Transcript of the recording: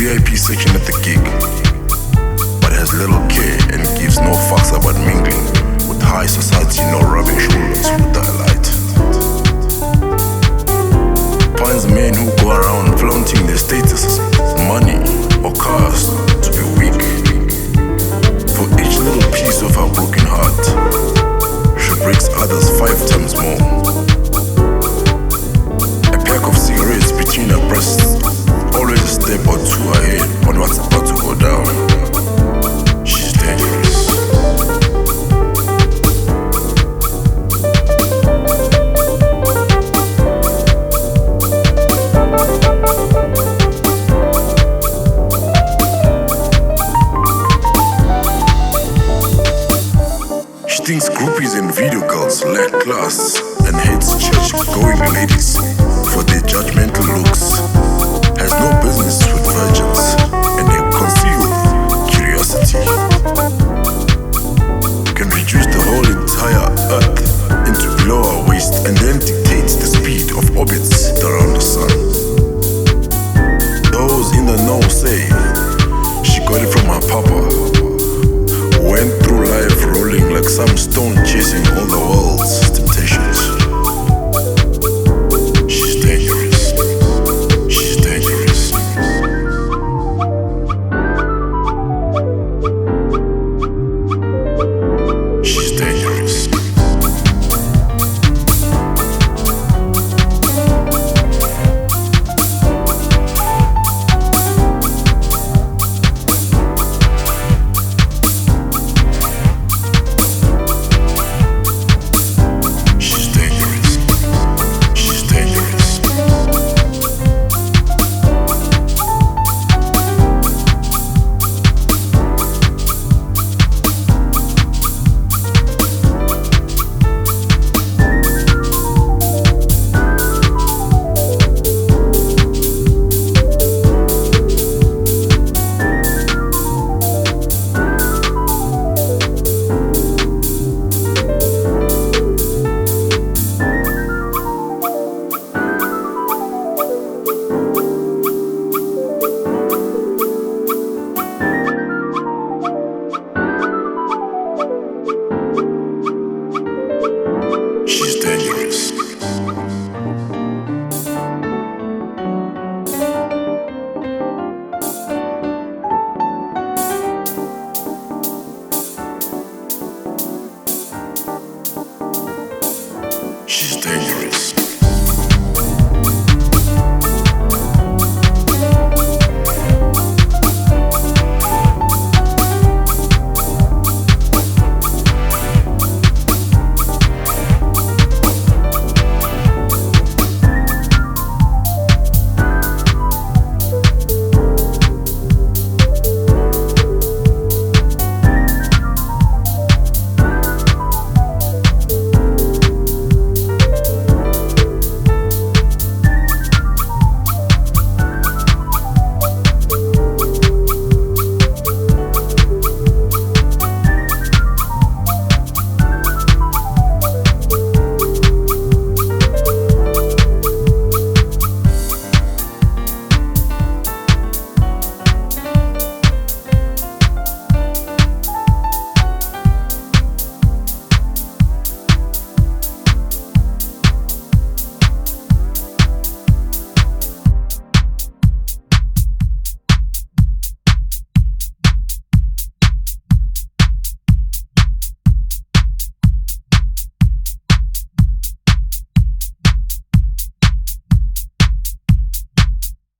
VIP section at the gig, but has little care and gives no fucks about mingling with high society, no rubbing shoulders with the elite. Finds men who go around flaunting their status, money or cars to be weak. For each little piece of her broken heart, she breaks others 5 times more. A pack of cigarettes between her breasts, always a step or 2 ahead on what's about to go down. She's dangerous. She thinks groupies and video girls lack class and hates church-going ladies for their judgmental looks. Has no business with virgins and a concealed curiosity. Can reduce the whole entire earth into below our waist and then dictates the speed of orbits around the sun. Those in the know say she got it from her papa. Went through life rolling like some stone chasing